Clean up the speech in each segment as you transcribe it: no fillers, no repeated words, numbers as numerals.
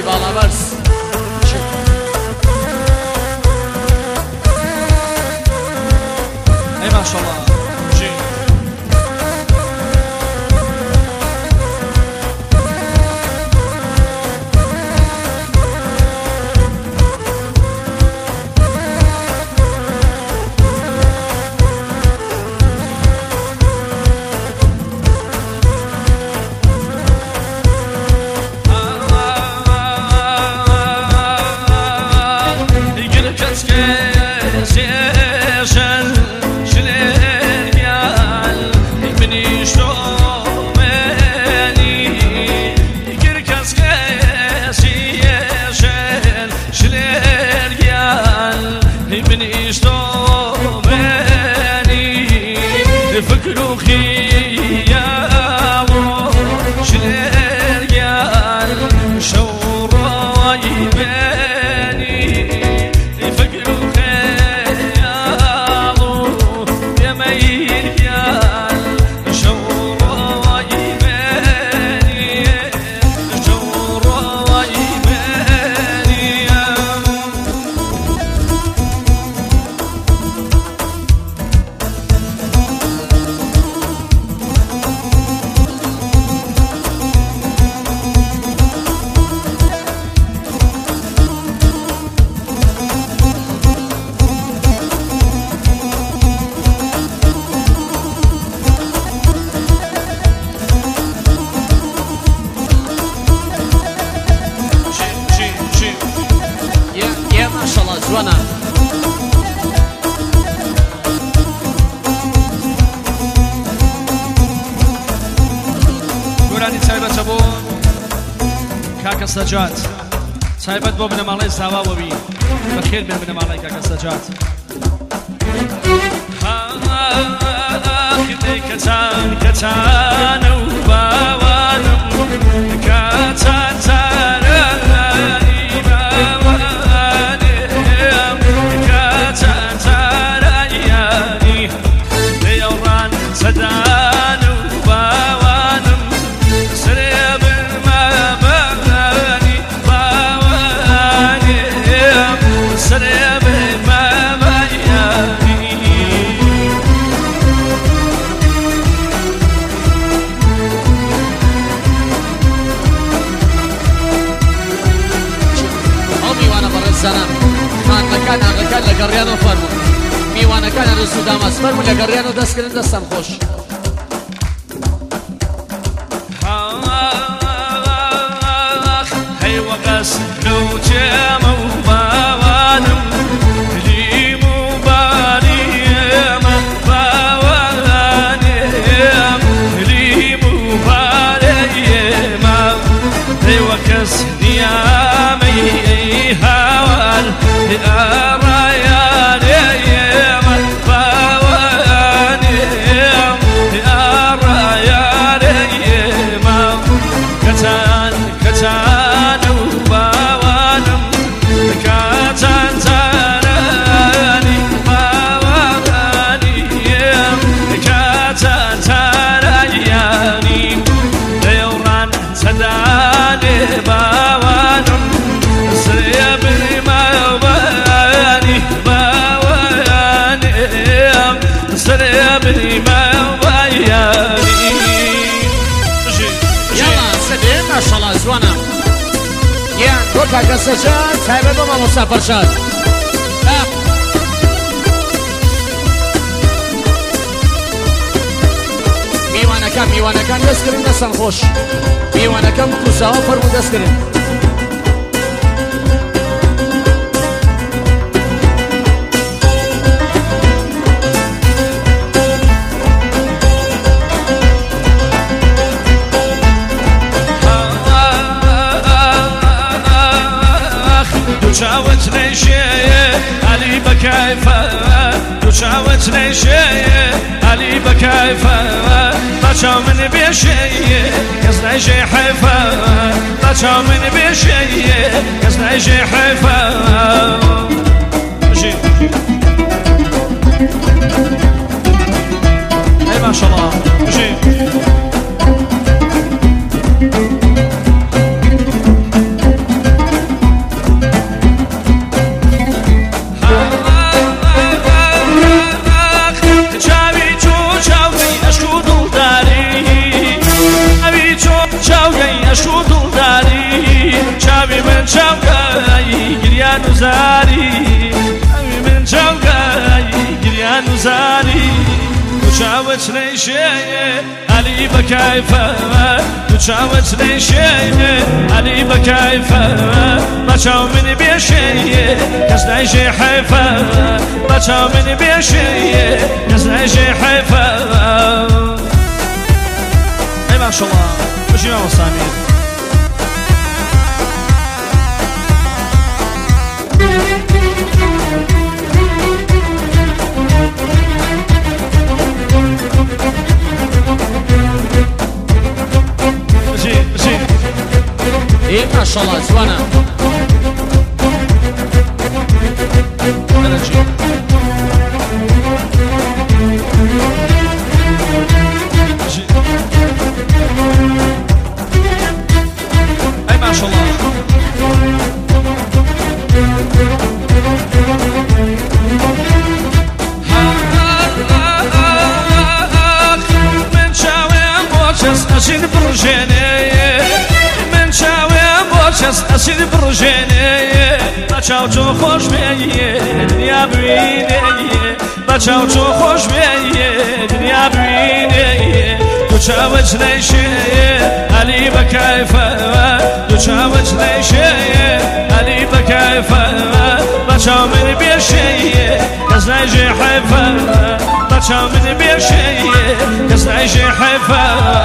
علی بالاورس ای ماشاءالله جی سجاد سایبت بو بنه مالای سوا بو بی بخیر بنه مالای کاک سجاد خدای کتان کتان و باوانم کتان ترانی باوانم کتان ترانی دیوران صدان و باوانم سرب كان أغاكان لقريانو فرمو ميوانا كان رسو داماس فرمو لقريانو دست كرن دستم خوش هاي وقس لو جامو باوانم ليمو باريم باوانم ليمو باريم هاي وقس نيامي هاوان زوانا یان روکا کسجاد سایبه با ما مسافر شد میوانه کم دست کرن دستن خوش میوانه کم کوسه ها فرمو دست کرن شاوت نيشي علي بكيفه شاوت نيشي علي بكيفه بچا من بيشي يزني شي حيفه بچا من بيشي يزني شي حيفه اي ما شاء الله زاري وشاوت لي شيء علي بكيفه وشاوت لي شيء علي بكيفه بچاو من بيشي كسناي شي حيفه بچاو من بيشي كسناي شي حيفه اي ما شاء الله مش يا سامي ايه ما شاء الله زوانا اي ما شاء الله من شاوي بوشس اشين برجيني من شاوي بوشس اشين برجيني بچاو چو خوش بیه دنیا ببینه بچاو چو خوش بیه دنیا ببینه تو چاوش نیشه علی بکیفه تو چاوش نیشه علی بکیفه بچاو من بیشه کس نیشه حیفه بچاو من بیشه کس نیشه حیفه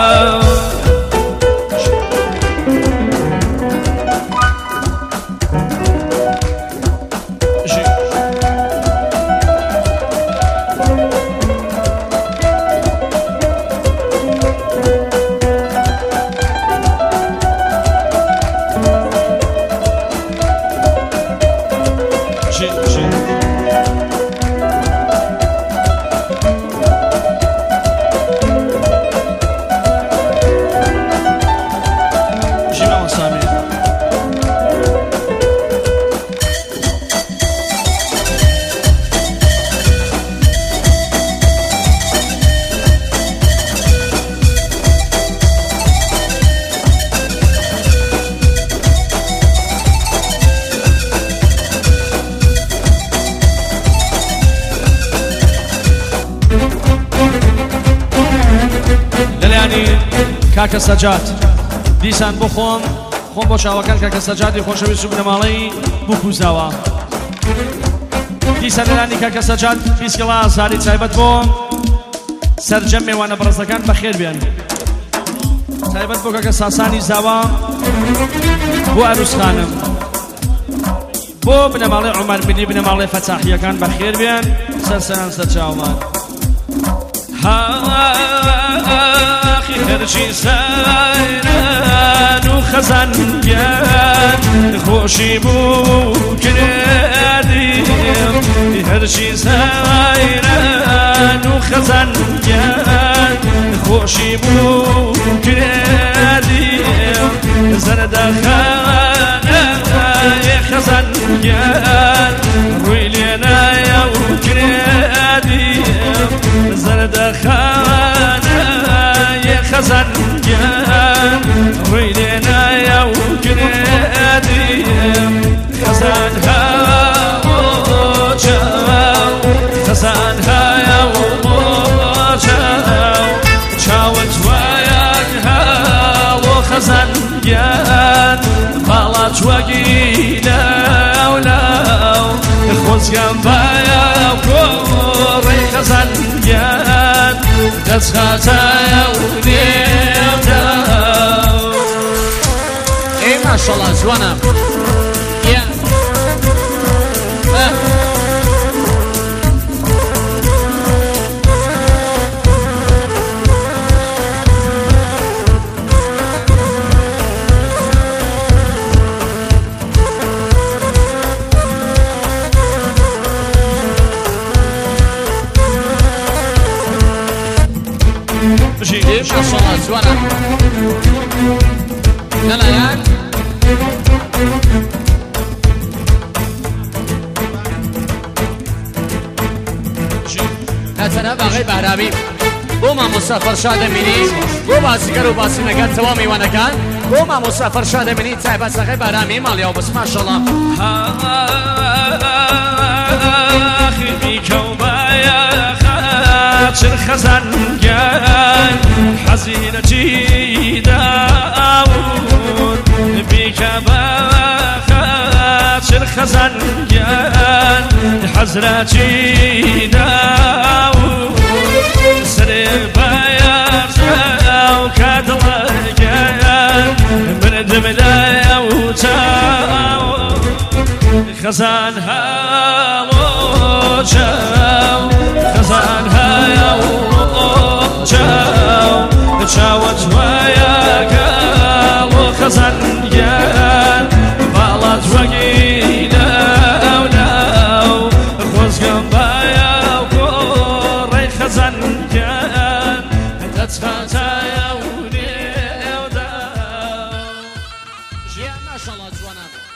کاکە سەجات دیسان بۆ خۆم بۆ چاوەکان کاکە سەجادی خۆشەویست و بنەماڵەی بکوزاوە دیسان لەلانی کاکە سەجات پیسکەڵا زاری تایبەت بۆ سەرجەم میوانە بەڕێزەکان بەخێر بێن تایبەت بۆ کاکە ساسانی زاوە بۆ عروسخانم بۆ بنەماڵەی عومەر بنی بنەماڵەی فەتاحیەکان بەخێر بێن سەرسەران سەرچاومان أخي هرشي سايران وخزان بيان خوشي بوكرادي هرشي سايران وخزان بيان خوشي بوكرادي زرد خانا يا خزان بيان ويلينا يا وكرادي زرد خانا يا خزان جان ويلنا يا وكرادي خزان هاو خزان هاو شاوت وياك هاو خزان جان خالات وقينا ولاو خوز جنبايا وكوري خزان جان دسخاتايا ونيمتا ايه ما شاء الله زوانا يا ما شاء الله زوانا يلا ياك هاتنا باغي بهرامي بوما مسافر شاد مني بو باسكر وباسي نگات توامي وانا كان بوما مسافر شاد مني تعب ساغي بهرامي ماليا وبس ما شاء الله اخي بيك وبايا چر خزنگان حزینتی داود بیکبا چر خزنگان حزرتی داود سر بیار و کدلگان بردم لیوتاو خزان هاو چاو خزان هاو چاو چاوت ویا گاو خزان گان بالات وگی ناو ناو خوزگم بایا کوری خزان گان دتخاتایا و نیو داو جیان ماشاءالله جوانم